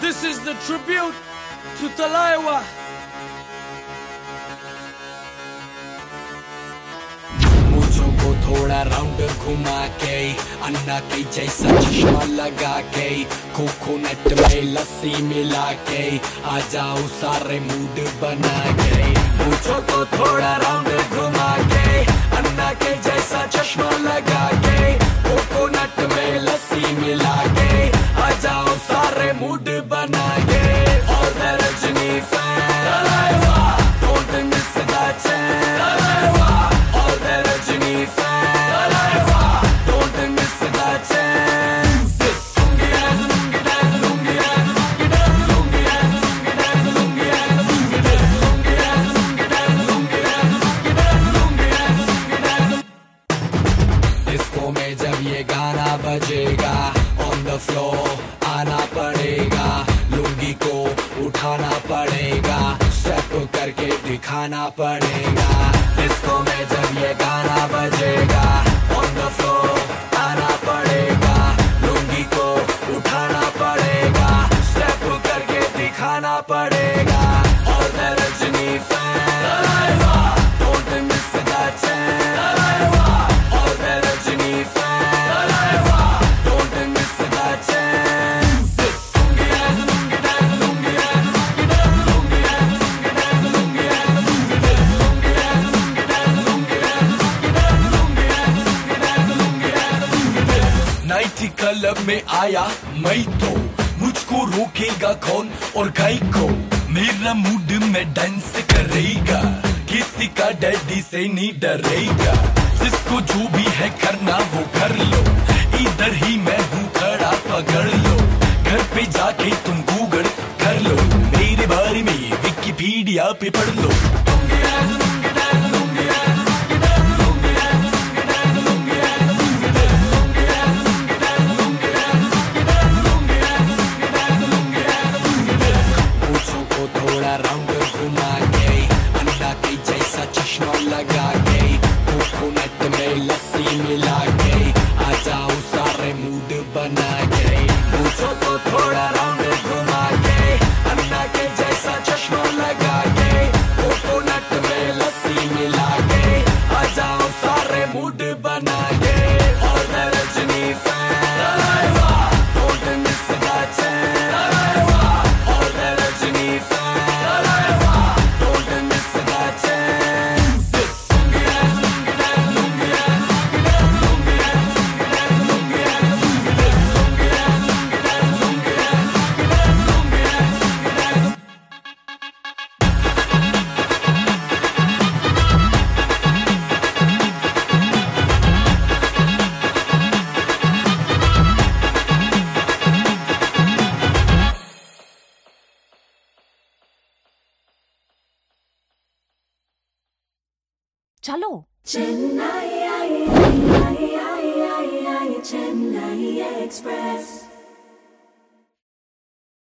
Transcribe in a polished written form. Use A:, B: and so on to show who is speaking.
A: This is the tribute to Talaiwa.
B: मुझों को थोड़ा round घुमा के अन्ना के जैसा चश्मा लगा के कोकोनट में लस्सी मिला के आ जाओ सारे मूड बना के। मुझों को थोड़ा राउंड घुमा के अन्ना के जैसा चश्मा लगा के कोकोनट में लस्सी मिला के आ जाओ सारे मूड बना के। All the Rajini fans, don't miss that chance. All the Rajini fans, don't miss that chance. Lungi dance, lungi dance, lungi dance, lungi dance, lungi dance, lungi dance, lungi dance, lungi dance, lungi dance, lungi dance, lungi dance, lungi dance, lungi dance. Disco में जब ये गाना बजेगा on the floor आना पड़ेगा, लुंगी को उठाना पड़ेगा, स्टेप करके दिखाना पड़ेगा। डिस्को में जब ये गाना बजेगा on the floor आना पड़ेगा, लुंगी को उठाना पड़ेगा, स्टेप करके दिखाना पड़ेगा। All the Rajini fans, don't miss that chance. All the Rajini fans, don't miss that chance. Lungi dance, lungi dance, lungi dance, lungi dance, lungi dance, lungi dance, lungi dance, lungi dance, lungi dance, lungi dance, lungi dance, lungi dance, lungi dance, lungi dance. Night club में आया मैं तो मुझको रोकेगा कौन और गाय को, मेरा मूड में डांस करेगा, किसी का डैडी से नहीं डरेगा। जिसको जो भी है करना वो कर लो, इधर ही मैं हूँ खड़ा पकड़ लो, घर पे जाके तुम गूगल कर लो, मेरे बारे में विकिपीडिया पे पढ़ लो। Lungi dance, lungi dance, lungi dance, lungi dance, lungi dance, lungi dance, lungi dance, lungi dance, lungi dance, lungi dance, lungi dance, lungi dance, lungi dance, lungi dance, lungi dance। पूछों को थोड़ा राउंड घुमा के अन्ना के जैसा चश्मा लगा के कोकोनट में लस्सी मिला के आ जाओ सारे मूड बना के। पूछों को थोड़ा राउंड घुमा के अन्ना के जैसा चश्मा लगा के कोकोनट में लस्सी मिला के आ जाओ सारे मूड बना के। All the Rajini fans, don't miss that chance. All the Rajini fans, don't miss that chance. Lungi dance, lungi dance, lungi dance, lungi dance, lungi dance, lungi dance, lungi dance, lungi dance, lungi dance, lungi dance, lungi dance, lungi dance, lungi dance, lungi dance।
C: चलो
D: Chennai, Chennai Express.